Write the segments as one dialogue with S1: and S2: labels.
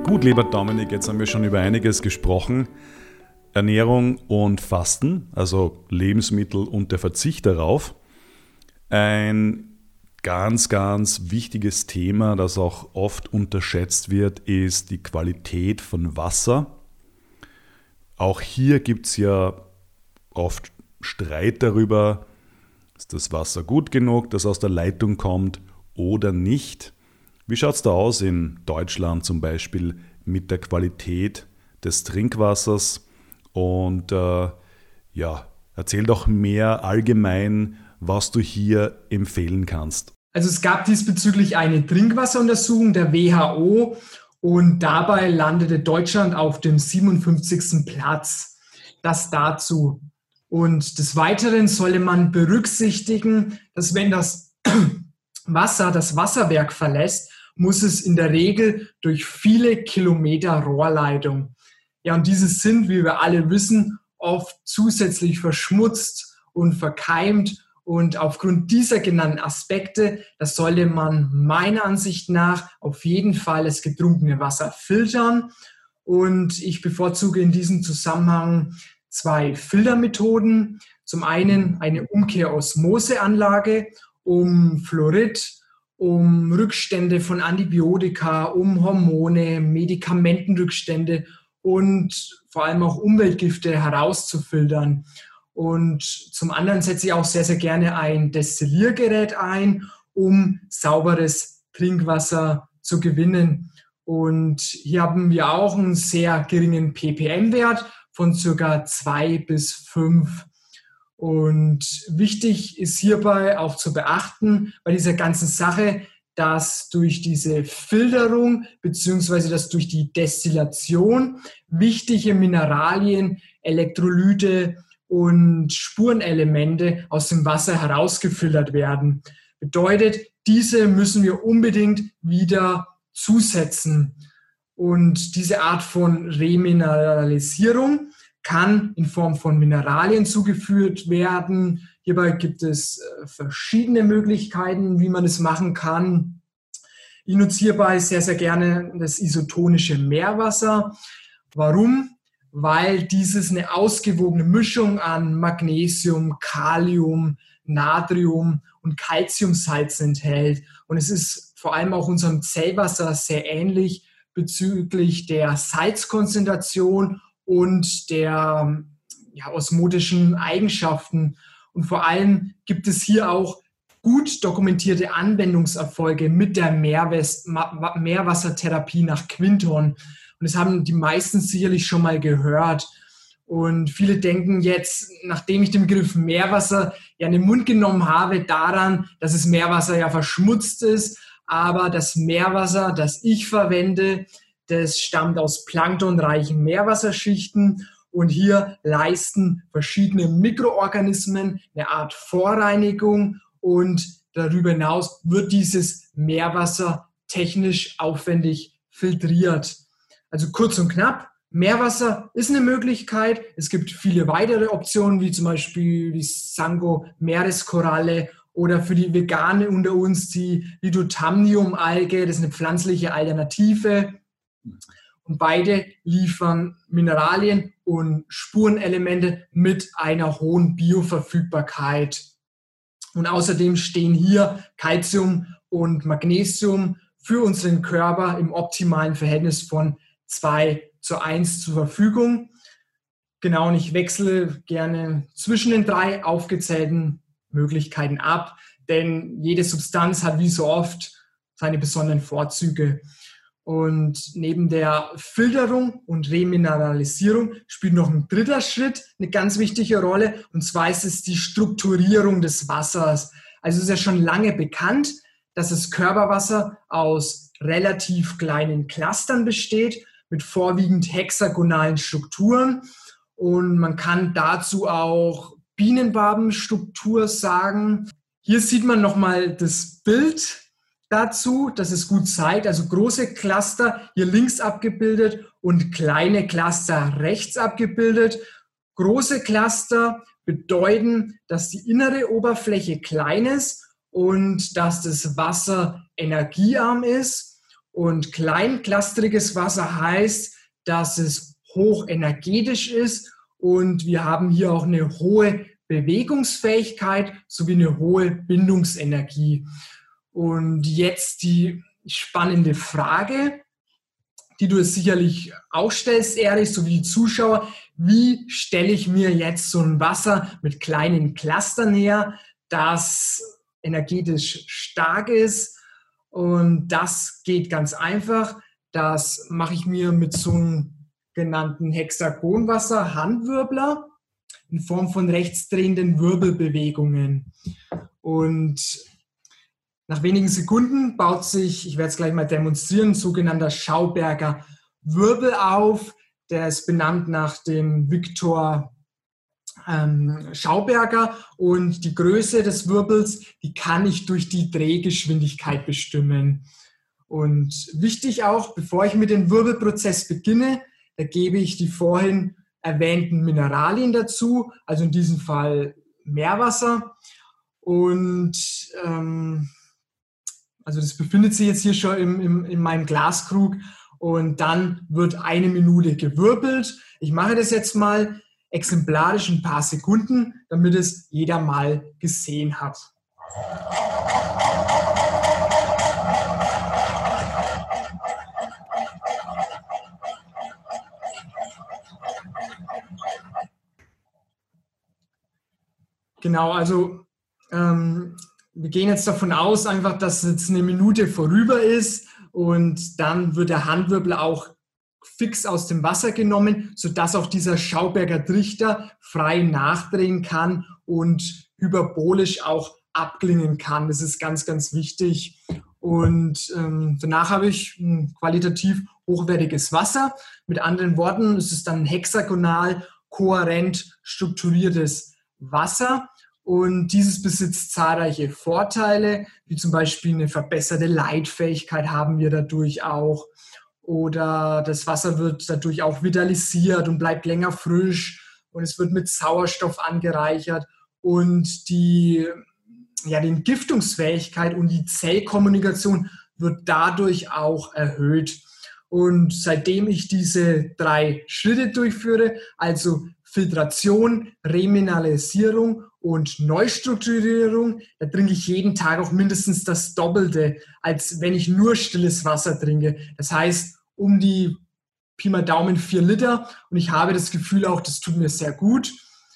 S1: Gut, lieber Dominik, jetzt haben wir schon über einiges gesprochen. Ernährung und Fasten, also Lebensmittel und der Verzicht darauf. Ein ganz, ganz wichtiges Thema, das auch oft unterschätzt wird, ist die Qualität von Wasser. Auch hier gibt es ja oft Streit darüber, ist das Wasser gut genug, das aus der Leitung kommt oder nicht. Wie schaut es da aus in Deutschland zum Beispiel mit der Qualität des Trinkwassers? Und erzähl doch mehr allgemein, was du hier empfehlen kannst.
S2: Also es gab diesbezüglich eine Trinkwasseruntersuchung der WHO und dabei landete Deutschland auf dem 57. Platz. Das dazu. Und des Weiteren solle man berücksichtigen, dass wenn das Wasser das Wasserwerk verlässt, muss es in der Regel durch viele Kilometer Rohrleitung. Ja, und diese sind, wie wir alle wissen, oft zusätzlich verschmutzt und verkeimt. Und aufgrund dieser genannten Aspekte, das sollte man meiner Ansicht nach auf jeden Fall das getrunkene Wasser filtern. Und ich bevorzuge in diesem Zusammenhang 2 Filtermethoden. Zum einen eine Umkehrosmoseanlage, um Fluorid, um Rückstände von Antibiotika, um Hormone, Medikamentenrückstände und vor allem auch Umweltgifte herauszufiltern. Und zum anderen setze ich auch sehr, sehr gerne ein Destilliergerät ein, um sauberes Trinkwasser zu gewinnen. Und hier haben wir auch einen sehr geringen ppm-Wert von ca. 2 bis 5. Und wichtig ist hierbei auch zu beachten, bei dieser ganzen Sache, dass durch diese Filterung bzw. dass durch die Destillation wichtige Mineralien, Elektrolyte und Spurenelemente aus dem Wasser herausgefiltert werden. Bedeutet, diese müssen wir unbedingt wieder zusetzen. Und diese Art von Remineralisierung kann in Form von Mineralien zugeführt werden. Hierbei gibt es verschiedene Möglichkeiten, wie man es machen kann. Ich nutze hierbei sehr, sehr gerne das isotonische Meerwasser. Warum? Weil dieses eine ausgewogene Mischung an Magnesium, Kalium, Natrium und Calciumsalzen enthält. Und es ist vor allem auch unserem Zellwasser sehr ähnlich bezüglich der Salzkonzentration und der osmotischen Eigenschaften. Und vor allem gibt es hier auch gut dokumentierte Anwendungserfolge mit der Meerwassertherapie nach Quinton. Und das haben die meisten sicherlich schon mal gehört. Und viele denken jetzt, nachdem ich den Begriff Meerwasser ja in den Mund genommen habe, daran, dass das Meerwasser ja verschmutzt ist. Aber das Meerwasser, das ich verwende, das stammt aus planktonreichen Meerwasserschichten. Und hier leisten verschiedene Mikroorganismen eine Art Vorreinigung. Und darüber hinaus wird dieses Meerwasser technisch aufwendig filtriert. Also kurz und knapp, Meerwasser ist eine Möglichkeit. Es gibt viele weitere Optionen, wie zum Beispiel die Sango Meereskoralle oder für die Veganer unter uns die Lithothamnium-Alge. Das ist eine pflanzliche Alternative. Und beide liefern Mineralien und Spurenelemente mit einer hohen Bioverfügbarkeit. Und außerdem stehen hier Calcium und Magnesium für unseren Körper im optimalen Verhältnis von 2:1 zur Verfügung. Genau, und ich wechsle gerne zwischen den 3 aufgezählten Möglichkeiten ab, denn jede Substanz hat wie so oft seine besonderen Vorzüge. Und neben der Filterung und Remineralisierung spielt noch ein dritter Schritt eine ganz wichtige Rolle, und zwar ist es die Strukturierung des Wassers. Also es ist ja schon lange bekannt, dass das Körperwasser aus relativ kleinen Clustern besteht, mit vorwiegend hexagonalen Strukturen. Und man kann dazu auch Bienenwabenstruktur sagen. Hier sieht man nochmal das Bild dazu, dass es gut zeigt, also große Cluster hier links abgebildet und kleine Cluster rechts abgebildet. Große Cluster bedeuten, dass die innere Oberfläche klein ist und dass das Wasser energiearm ist. Und kleinklasteriges Wasser heißt, dass es hochenergetisch ist und wir haben hier auch eine hohe Bewegungsfähigkeit sowie eine hohe Bindungsenergie. Und jetzt die spannende Frage, die du es sicherlich auch stellst, Erich, sowie die Zuschauer. Wie stelle ich mir jetzt so ein Wasser mit kleinen Clustern her, das energetisch stark ist? Und das geht ganz einfach. Das mache ich mir mit so einem genannten Hexagonwasser, Handwirbler, in Form von rechtsdrehenden Wirbelbewegungen. Und nach wenigen Sekunden baut sich, ich werde es gleich mal demonstrieren, ein sogenannter Schauberger Wirbel auf. Der ist benannt nach dem Viktor Schauberger und die Größe des Wirbels, die kann ich durch die Drehgeschwindigkeit bestimmen. Und wichtig auch, bevor ich mit dem Wirbelprozess beginne, da gebe ich die vorhin erwähnten Mineralien dazu, also in diesem Fall Meerwasser. Und also das befindet sich jetzt hier schon in meinem Glaskrug und dann wird 1 Minute gewirbelt. Ich mache das jetzt mal exemplarisch ein paar Sekunden, damit es jeder mal gesehen hat. Genau, also wir gehen jetzt davon aus, einfach, dass jetzt 1 Minute vorüber ist und dann wird der Handwirbel auch fix aus dem Wasser genommen, sodass auch dieser Schauberger Trichter frei nachdrehen kann und hyperbolisch auch abklingen kann. Das ist ganz, ganz wichtig. Und danach habe ich ein qualitativ hochwertiges Wasser. Mit anderen Worten, es ist dann ein hexagonal, kohärent strukturiertes Wasser. Und dieses besitzt zahlreiche Vorteile, wie zum Beispiel eine verbesserte Leitfähigkeit haben wir dadurch auch. Oder das Wasser wird dadurch auch vitalisiert und bleibt länger frisch. Und es wird mit Sauerstoff angereichert. Und die Entgiftungsfähigkeit und die Zellkommunikation wird dadurch auch erhöht. Und seitdem ich diese 3 Schritte durchführe, also Filtration, Remineralisierung und Neustrukturierung, da trinke ich jeden Tag auch mindestens das Doppelte, als wenn ich nur stilles Wasser trinke. Das heißt, um die Pi mal Daumen 4 Liter und ich habe das Gefühl auch, das tut mir sehr gut.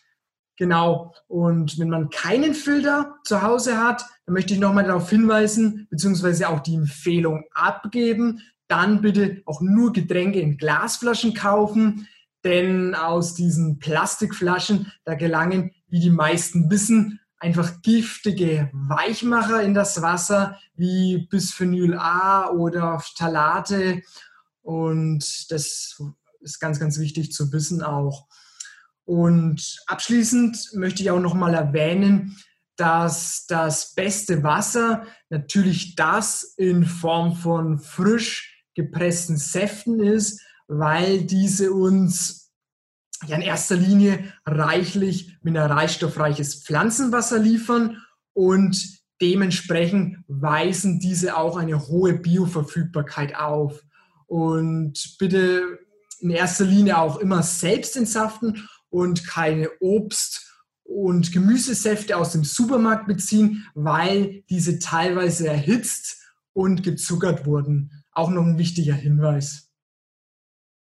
S2: Genau, und wenn man keinen Filter zu Hause hat, dann möchte ich nochmal darauf hinweisen, beziehungsweise auch die Empfehlung abgeben, dann bitte auch nur Getränke in Glasflaschen kaufen, denn aus diesen Plastikflaschen, da gelangen, wie die meisten wissen, einfach giftige Weichmacher in das Wasser, wie Bisphenyl A oder Phthalate. Und das ist ganz, ganz wichtig zu wissen auch. Und abschließend möchte ich auch noch mal erwähnen, dass das beste Wasser natürlich das in Form von frisch gepressten Säften ist, weil diese uns in erster Linie reichlich mineralstoffreiches Pflanzenwasser liefern und dementsprechend weisen diese auch eine hohe Bioverfügbarkeit auf. Und bitte in erster Linie auch immer selbst entsaften und keine Obst- und Gemüsesäfte aus dem Supermarkt beziehen, weil diese teilweise erhitzt und gezuckert wurden. Auch noch ein wichtiger Hinweis.